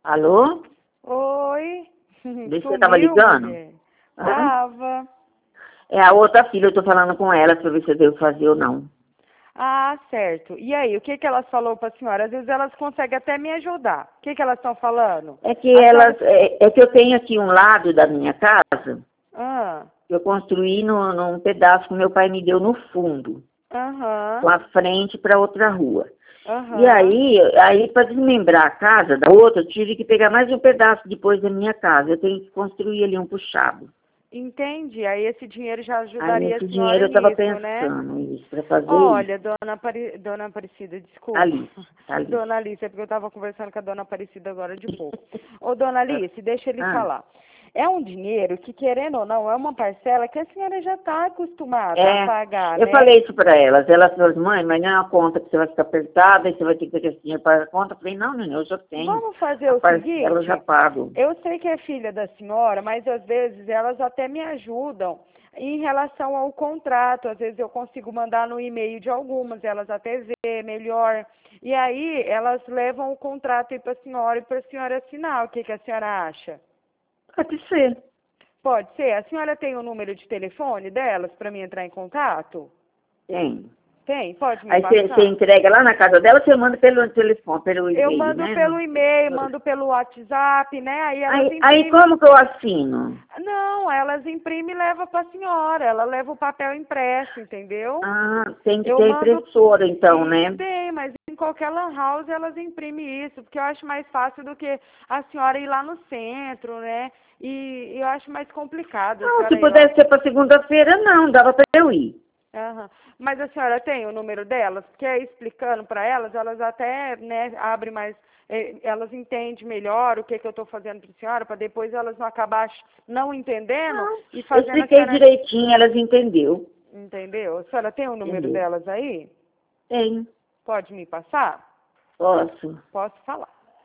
Alô? Oi. Você tava ligando? Mulher? Tava. É a outra filha, eu tô falando com ela pra ver se eu devo fazer ou não. Ah, certo. E aí, o que que elas falou pra senhora? Às vezes elas conseguem até me ajudar. O que que elas estão falando? É que A elas, senhora... é que eu tenho aqui um lado da minha casa, Ah, que eu construí num pedaço que meu pai me deu no fundo, com aham, a frente para outra rua. E aham. aí para desmembrar a casa da outra, eu tive que pegar mais um pedaço depois da minha casa. Eu tenho que construir ali um puxado. Entendi. Aí esse dinheiro já Aí ajudaria a esse dinheiro senhora eu estava nisso, né? pensando isso, para fazer isso. Olha, dona Aparecida, desculpa. Alice, Alice. Dona Alice, é porque eu estava conversando com a dona Aparecida agora de pouco. Ô, dona Alice, deixa ele Ah, falar. É um dinheiro que, querendo ou não, é uma parcela que a senhora já está acostumada a é, pagar, eu né? falei isso para elas. Elas falaram, mãe, mas não é uma conta que você vai ficar apertada e você vai ter que ter esse dinheiro para a conta. Eu falei, não, não, eu já tenho. Vamos fazer A o parcela eu já seguinte, pago. eu sei que é filha da senhora, mas às vezes elas até me ajudam em relação ao contrato. Às vezes eu consigo mandar no e-mail de algumas, elas até vê melhor. E aí elas levam o contrato aí para a senhora e para a senhora assinar. O que que a senhora acha? Pode ser. Pode ser? A senhora tem o número de telefone delas para mim entrar em contato? Tem. Tem? Pode me Aí você passar? entrega lá na casa dela, você manda pelo telefone, pelo Eu e-mail, mando né? pelo e-mail, mando pelo WhatsApp, né? Aí elas Aí imprimem. como que eu assino? Não, elas imprimem e levam para a senhora. Ela leva o papel impresso, entendeu? Ah, tem que Eu ter mando. impressora então, E né? tem, mas em qualquer lan house elas imprimem isso, porque eu acho mais fácil do que a senhora ir lá no centro, né? E eu acho mais complicado a Não, se senhora ir lá. pudesse ser para segunda-feira, não, dava para eu ir. Aham. Mas a senhora tem o número delas? Porque aí explicando para elas, elas até, né, abrem mais, elas entendem melhor o que que eu estou fazendo para a senhora, para depois elas não acabar não entendendo Não, e eu fazendo a expliquei senhora, direitinho, elas entendeu. entendeu? A senhora tem o número Entendeu? delas aí? Tem, Pode me passar? posso. Posso falar.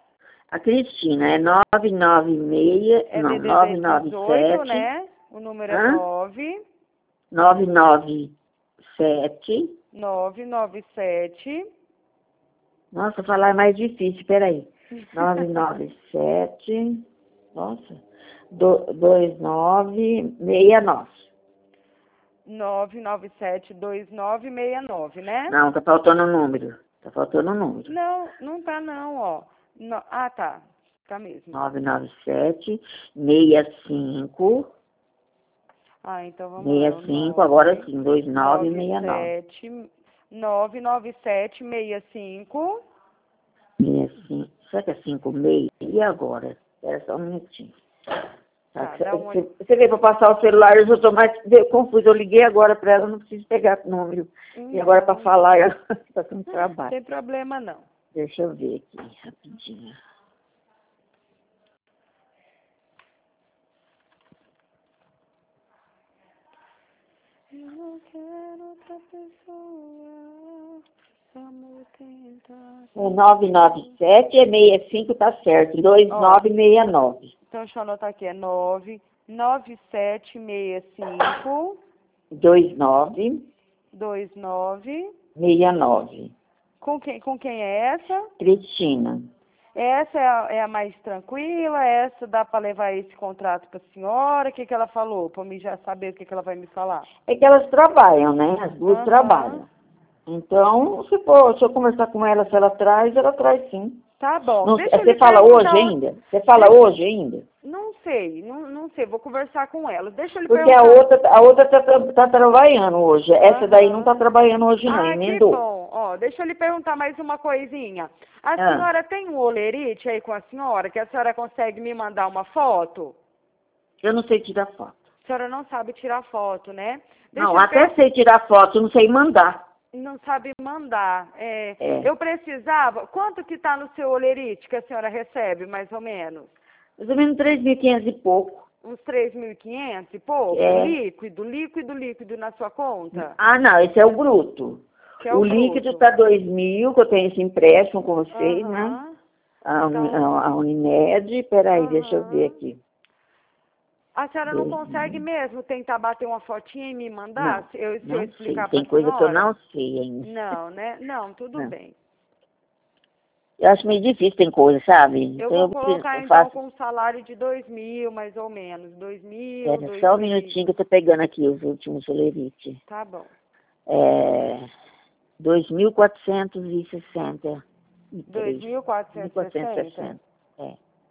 A Cristina é 996, É não, DDD 18, 997, né? O número é hã? 9 997. 997. Nossa, falar é mais difícil, peraí. 997, nossa, 2969. 9972969, né? Não, tá faltando o número. Tá faltando o número. Não, não tá não, ó. Ah, tá. Tá mesmo. 997 65 Ah, então vamos lá. O 65, agora sim, 2969. 997 65. 65. Será que é 56? E agora? Espera só um minutinho. Tá, Tá, dá uma. você vê, para passar o celular, eu já estou mais confusa. Eu liguei agora para ela, não preciso pegar o número. E agora para falar, está com Não trabalho. tem problema não. Deixa eu ver aqui, rapidinho. Eu não quero outra pessoa. Vamos tentar. O 997 é 65, tá certo. Ó, 2969. então deixa eu anotar aqui. É 99765 2969. 29. Com quem é essa? Cristina. Essa é a mais tranquila? Essa dá para levar esse contrato para a senhora? O que que ela falou? Para mim já saber o que que ela vai me falar. É que elas trabalham, né? As duas Aham. trabalham. Então, se eu conversar com ela, se ela traz sim. Tá bom. Não, Deixa eu lhe você fala hoje perguntar. ainda? Você fala Deixa, hoje ainda? não sei, não sei. Vou conversar com ela. Deixa eu lhe Porque perguntar. a outra tá trabalhando hoje. Essa daí não Aham. tá trabalhando hoje, não. Ah, que Emendou. bom. Ó, deixa eu lhe perguntar mais uma coisinha. A Ah, senhora tem um olerite aí com a senhora, que a senhora consegue me mandar uma foto? eu não sei tirar foto. A senhora não sabe tirar foto, né? Deixa Não, eu lhe até sei tirar foto, não sei mandar. Não sabe mandar. É. Eu precisava. Quanto que está no seu olerite que a senhora recebe, mais ou menos? Mais ou menos 3.500 e pouco. Uns 3.500 e pouco? É. Líquido na sua conta? Ah, não, esse é o bruto. Que é O o líquido bruto. tá 2.000, que eu tenho esse empréstimo com vocês, né? Aham. A, Então, a Unimed, peraí, deixa eu ver aham. aqui. A senhora não 2.000. consegue mesmo tentar bater uma fotinha e me mandar? Não, Se eu não sei. explicar para Tem a coisa que eu senhora? não sei ainda. Não, né? Não, tudo Não. bem. Eu acho meio difícil, tem coisa, sabe? Eu Então vou colocar, eu então, faço... com um salário de 2.000, mais ou menos. 2.000, Pera só um 2.000. minutinho que eu tô pegando aqui os últimos olerite. Tá bom. 2.463. 2.460? É.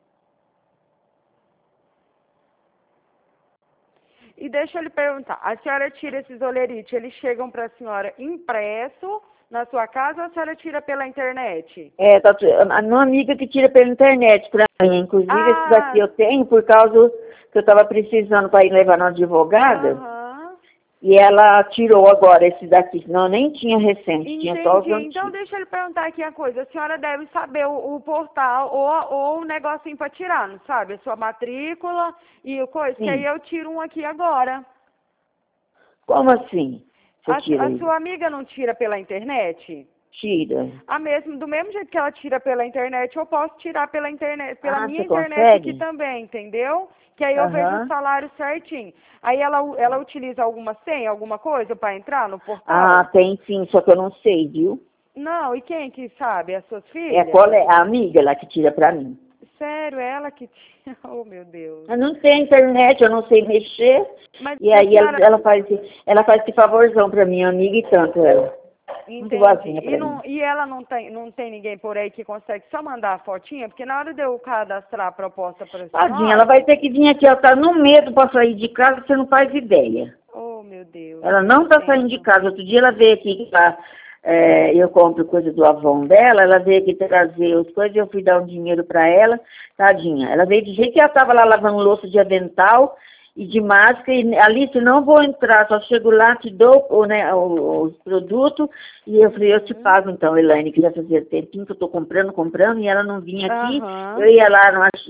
E deixa eu lhe perguntar, a senhora tira esses olerites, eles chegam para a senhora impresso na sua casa ou a senhora tira pela internet? Tá, a minha amiga que tira pela internet pra mim. Inclusive, esses aqui eu tenho por causa que eu estava precisando para ir levar na advogada. Aham. E ela tirou agora esses daqui. Senão eu nem tinha recente, tinha só os Entendi. Então, antigos. deixa eu lhe perguntar aqui a coisa. A senhora deve saber o portal ou o negocinho para tirar, não sabe? A sua matrícula e o coisa. Que aí Sim. eu tiro um aqui agora. Como assim? Você tira A aí? sua amiga não tira pela internet? Tira. Do mesmo jeito que ela tira pela internet, eu posso tirar pela internet, pela Ah, minha você internet aqui consegue? também, entendeu? Que aí eu vejo o Aham. salário certinho. Aí ela utiliza alguma senha, alguma coisa para entrar no Ah, portal? tem sim, só que eu não sei, viu? Não, e quem que sabe? As suas É filhas? a amiga lá que tira pra mim. Sério, ela que tira? Oh, meu Deus. Eu não tenho internet, eu não sei mexer. Mas E a aí senhora... ela faz esse favorzão pra minha amiga e tanto ela. Muito Entendi. boazinha pra mim. E ela não tem ninguém por aí que consegue só mandar a fotinha? Porque na hora de eu cadastrar a proposta para a Tadinha, ela senhora... vai ter que vir aqui, ela tá no medo pra sair de casa, você não faz ideia. Oh, meu Deus, Ela eu não tá saindo de entendo. casa. Outro dia ela veio aqui, eu compro coisa do Avon dela, ela veio aqui trazer as coisas, eu fui dar um dinheiro pra ela, tadinha. Ela veio de jeito que ela tava lá lavando louça de avental e de máscara, e Alice, não vou entrar, só chego lá, te dou os produtos, e eu falei, eu te pago então, Elaine, que já fazia tempinho que eu tô comprando, e ela não vinha aqui, eu Aham, ia lá,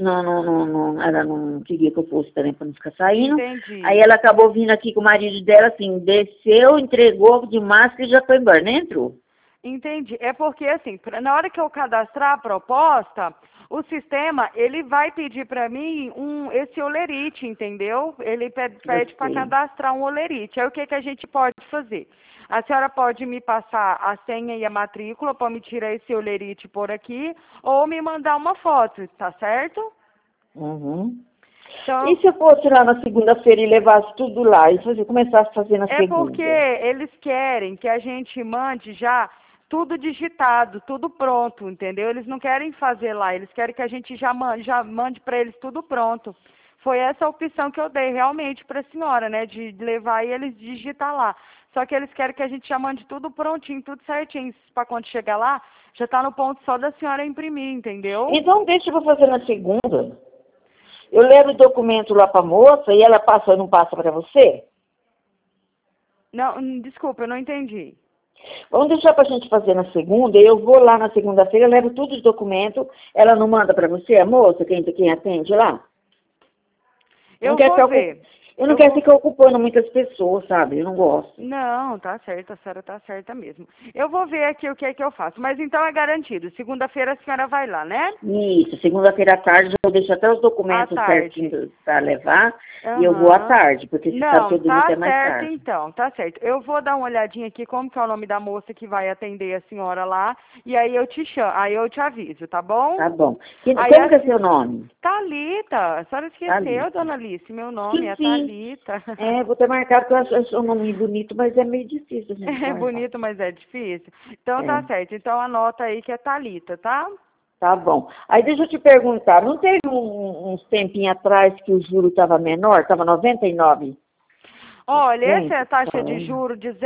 ela não queria que eu fosse também para não ficar saindo, aí entendi. ela acabou vindo aqui com o marido dela, assim, desceu, entregou de máscara e já foi embora, nem entrou. Entendi. É porque, assim, na hora que eu cadastrar a proposta, o sistema, ele vai pedir para mim esse olerite, entendeu? Ele Eu pede para sei. cadastrar um olerite. Aí o que a gente pode fazer? A senhora pode me passar a senha e a matrícula para me tirar esse olerite por aqui, ou me mandar uma foto, tá certo? Uhum. E Então, se eu fosse lá na segunda-feira e levasse tudo lá e começasse a fazer na é porque segunda? eles querem que a gente mande já tudo digitado, tudo pronto, entendeu? Eles não querem fazer lá, eles querem que a gente já mande para eles tudo pronto. Foi essa a opção que eu dei realmente para a senhora, né, de levar e eles digitar lá. Só que eles querem que a gente já mande tudo prontinho, tudo certinho, para quando chegar lá, já está no ponto só da senhora imprimir, entendeu? Então deixa eu fazer na segunda. Eu levo o documento lá para a moça e ela passa, não passa para você? Não, desculpa, eu não entendi. Vamos deixar para a gente fazer na segunda, eu vou lá na segunda-feira, eu levo todos os documentos, ela não manda para você, a moça, quem atende lá? Eu não Eu quero vou ficar, ver. eu não Eu quero vou ficar ocupando muitas pessoas, sabe? Eu não gosto. Não, tá certo, a senhora tá certa mesmo. Eu vou ver aqui o que é que eu faço. Mas então é garantido. Segunda-feira a senhora vai lá, né? Isso, segunda-feira à tarde eu deixo até os À documentos tarde. certinhos para levar e eu vou à Aham. tarde, porque você sabe que Não, eu durmo até tá mais certo tarde. então, tá certo. Eu vou dar uma olhadinha aqui como que é o nome da moça que vai atender a senhora lá. E aí eu te chamo, aí eu te aviso, tá bom? Tá bom. Aí Como que é assim, seu nome? Thalita, a senhora esqueceu, Thalita. dona Alice, meu nome é Esqueci. Thalita. Vou ter marcado, porque eu acho o nome bonito, mas é meio difícil a gente É guardar. bonito, mas é difícil. Então É, tá certo. Então anota aí que é Thalita, tá? tá bom. Aí deixa eu te perguntar, não teve uns tempinhos atrás que o juro estava menor, estava 99%? Olha, essa é a Gente, taxa de juro de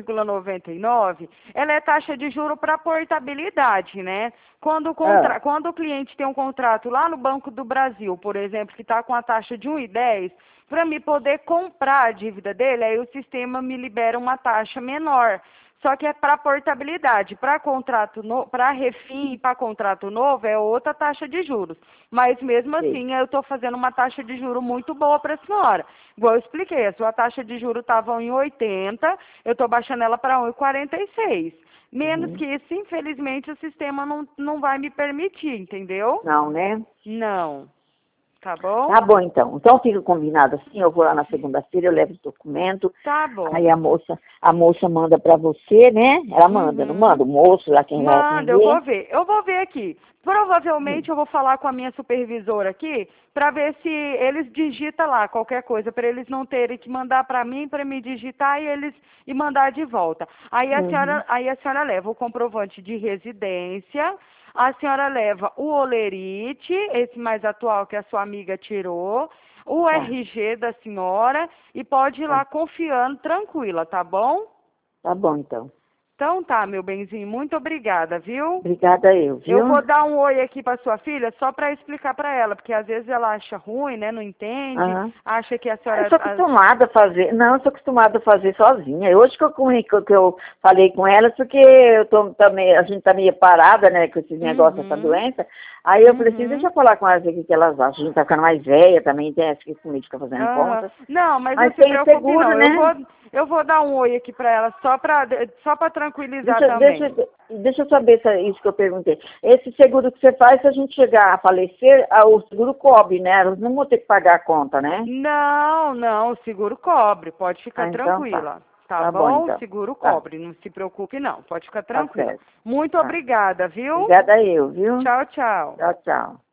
0,99, ela é taxa de juro para portabilidade, né? ah, Quando o cliente tem um contrato lá no Banco do Brasil, por exemplo, que está com a taxa de 1,10, para me poder comprar a dívida dele, aí o sistema me libera uma taxa menor. Só que é para portabilidade, para refim e para contrato novo é outra taxa de juros. Mas mesmo sei. assim, eu estou fazendo uma taxa de juro muito boa para a senhora. Igual eu expliquei, a sua taxa de juro estava em 80, eu estou baixando ela para 1,46. Menos Uhum. que isso, infelizmente, o sistema não vai me permitir, entendeu? Não, né? Não. Tá bom? Tá bom, então. Então fica combinado assim, eu vou lá na segunda-feira, eu levo o documento. Tá bom. Aí a moça manda pra você, né? Ela manda, não manda? O moço lá, quem vai Manda, atender. eu vou ver aqui. Provavelmente eu vou falar com a minha supervisora aqui para ver se eles digitam lá qualquer coisa, para eles não terem que mandar para mim, para me digitar e mandar de volta. Aí a senhora leva o comprovante de residência, a senhora leva o olerite, esse mais atual que a sua amiga tirou, o Tá, RG da senhora e pode ir tá. lá confiando, tranquila, tá bom? Tá bom, então. Então tá, meu benzinho, muito obrigada, viu? Obrigada eu, Eu viu? vou dar um oi aqui para sua filha só para explicar para ela, porque às vezes ela acha ruim, né? Não entende, Aham. acha que a Eu senhora. sou acostumada a fazer, não, eu sou acostumada a fazer sozinha. Hoje que eu falei com ela, porque a gente tá meio parada, né, com esses negócios, essa Uhum, doença. Aí eu falei assim, deixa uhum. eu falar com elas aqui que elas acham. A gente tá ficando mais velha também, tem essa questão de ficar fazendo Aham. conta. Não, mas não Mas se tem o preocupe seguro, não. né? Eu vou dar um oi aqui para ela só para tranquilizar Deixa, também. deixa, deixa eu saber isso que eu perguntei. Esse seguro que você faz, se a gente chegar a falecer, o seguro cobre, né? Elas não vão ter que pagar a conta, né? Não, não, o seguro cobre, pode ficar Ah, então tá. tranquila. Tá Tá bom, bom? O então. seguro Tá, cobre, não se preocupe não, pode ficar tá tranquila. certo. Muito Tá. obrigada, viu? Obrigada eu, viu? Tchau, tchau. Tchau, tchau.